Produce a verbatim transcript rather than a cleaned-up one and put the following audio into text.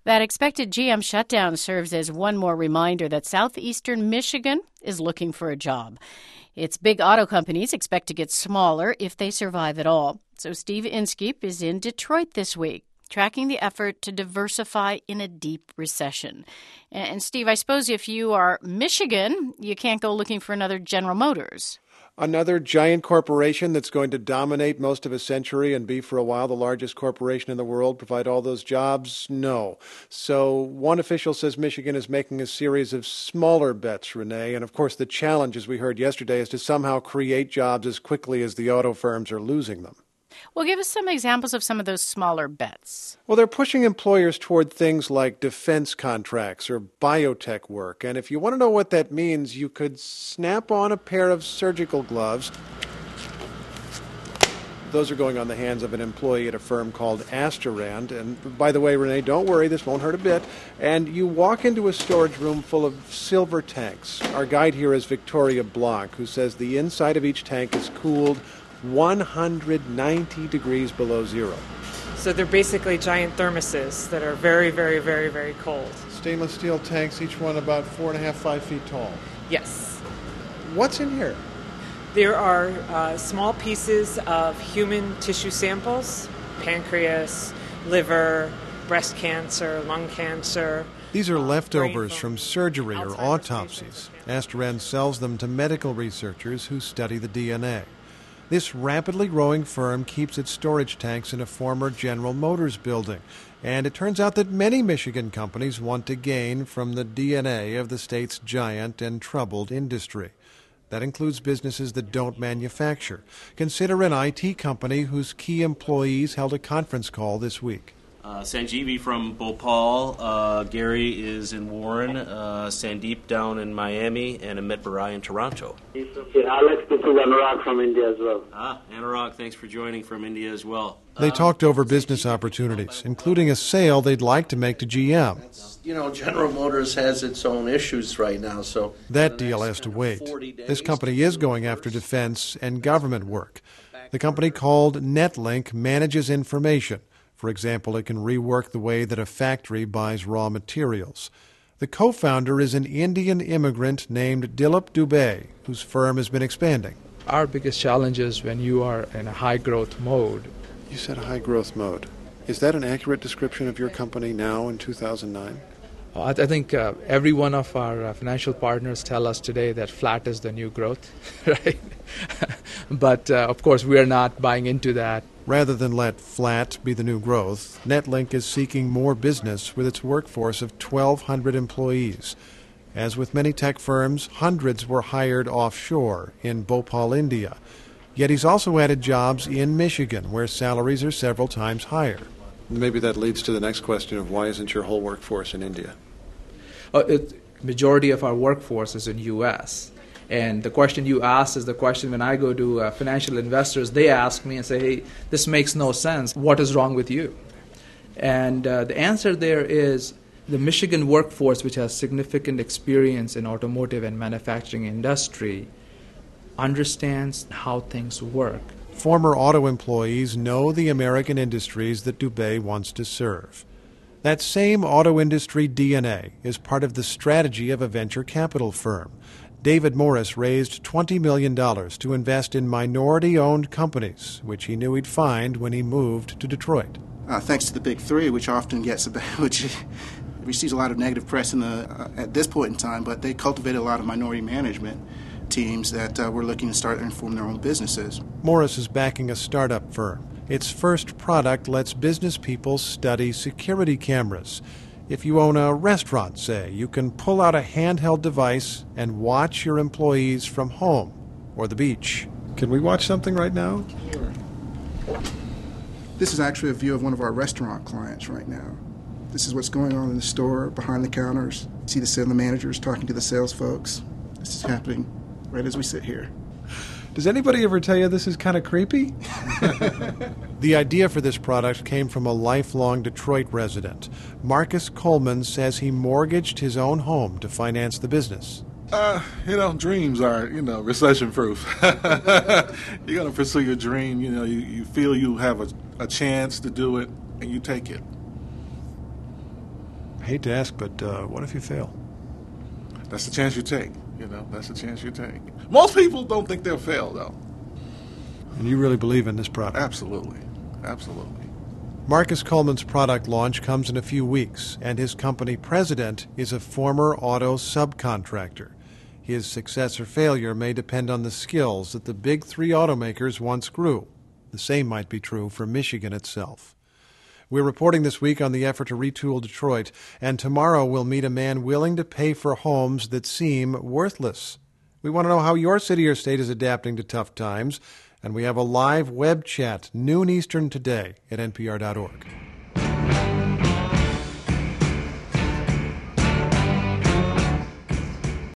That expected G M shutdown serves as one more reminder that southeastern Michigan is looking for a job. Its big auto companies expect to get smaller if they survive at all. So Steve Inskeep is in Detroit this week, tracking the effort to diversify in a deep recession. And Steve, I suppose if you are Michigan, you can't go looking for another General Motors. Another giant corporation that's going to dominate most of a century and be for a while the largest corporation in the world, provide all those jobs? No. So one official says Michigan is making a series of smaller bets, Renee. And of course, the challenge, as we heard yesterday, is to somehow create jobs as quickly as the auto firms are losing them. Well, give us some examples of some of those smaller bets. Well, they're pushing employers toward things like defense contracts or biotech work. And if you want to know what that means, you could snap on a pair of surgical gloves. Those are going on the hands of an employee at a firm called Asterand. And by the way, Renee, don't worry, this won't hurt a bit. And you walk into a storage room full of silver tanks. Our guide here is Victoria Blanc, who says the inside of each tank is cooled one hundred ninety degrees below zero. So they're basically giant thermoses that are very, very, very, very cold. Stainless steel tanks, each one about four and a half, five feet tall. Yes. What's in here? There are uh, small pieces of human tissue samples, pancreas, liver, breast cancer, lung cancer. These are leftovers from surgery or autopsies. Asterand sells them to medical researchers who study the D N A. This rapidly growing firm keeps its storage tanks in a former General Motors building. And it turns out that many Michigan companies want to gain from the D N A of the state's giant and troubled industry. That includes businesses that don't manufacture. Consider an I T company whose key employees held a conference call this week. Uh, Sanjeevi from Bhopal, uh, Gary is in Warren, uh, Sandeep down in Miami, and Amit Barai in Toronto. Alex, this is Anurag from India as well. Ah, Anurag, thanks for joining from India as well. They um, talked over business opportunities, including a sale they'd like to make to G M. You know, General Motors has its own issues right now, so... That deal has to wait. This company is going after defense and government work. The company called Netlink manages information. For example, it can rework the way that a factory buys raw materials. The co-founder is an Indian immigrant named Dilip Dubey, whose firm has been expanding. Our biggest challenge is when you are in a high-growth mode. You said high-growth mode. Is that an accurate description of your company now in two thousand nine? Uh, I, th- I think uh, every one of our uh, financial partners tell us today that flat is the new growth, right? But, uh, of course, we are not buying into that. Rather than let flat be the new growth, Netlink is seeking more business with its workforce of twelve hundred employees. As with many tech firms, hundreds were hired offshore in Bhopal, India. Yet he's also added jobs in Michigan, where salaries are several times higher. Maybe that leads to the next question of why isn't your whole workforce in India? Uh, it, majority of our workforce is in U S And the question you asked is the question when I go to uh, financial investors, they ask me and say, hey, this makes no sense. What is wrong with you? And uh, the answer there is the Michigan workforce, which has significant experience in automotive and manufacturing industry, understands how things work. Former auto employees know the American industries that Dubey wants to serve. That same auto industry D N A is part of the strategy of a venture capital firm. David Morris raised twenty million dollars to invest in minority-owned companies, which he knew he'd find when he moved to Detroit. Uh, thanks to the Big Three, which often gets, a, which receives a lot of negative press in the, uh, at this point in time, but they cultivated a lot of minority management teams that uh, were looking to start and form their own businesses. Morris is backing a startup firm. Its first product lets business people study security cameras. If you own a restaurant, say, you can pull out a handheld device and watch your employees from home or the beach. Can we watch something right now? Sure. This is actually a view of one of our restaurant clients right now. This is what's going on in the store, behind the counters. You see the sales managers talking to the sales folks. This is happening right as we sit here. Does anybody ever tell you this is kind of creepy? The idea for this product came from a lifelong Detroit resident. Marcus Coleman says he mortgaged his own home to finance the business. Uh, you know, dreams are, you know, recession-proof. You're going to pursue your dream. You know, you, you feel you have a, a chance to do it, and you take it. I hate to ask, but uh, what if you fail? That's the chance you take. You know, that's the chance you take. Most people don't think they'll fail, though. And you really believe in this product? Absolutely. Absolutely. Marcus Coleman's product launch comes in a few weeks, and his company president is a former auto subcontractor. His success or failure may depend on the skills that the big three automakers once grew. The same might be true for Michigan itself. We're reporting this week on the effort to retool Detroit, and tomorrow we'll meet a man willing to pay for homes that seem worthless. We want to know how your city or state is adapting to tough times, and we have a live web chat, noon Eastern today at N P R dot org.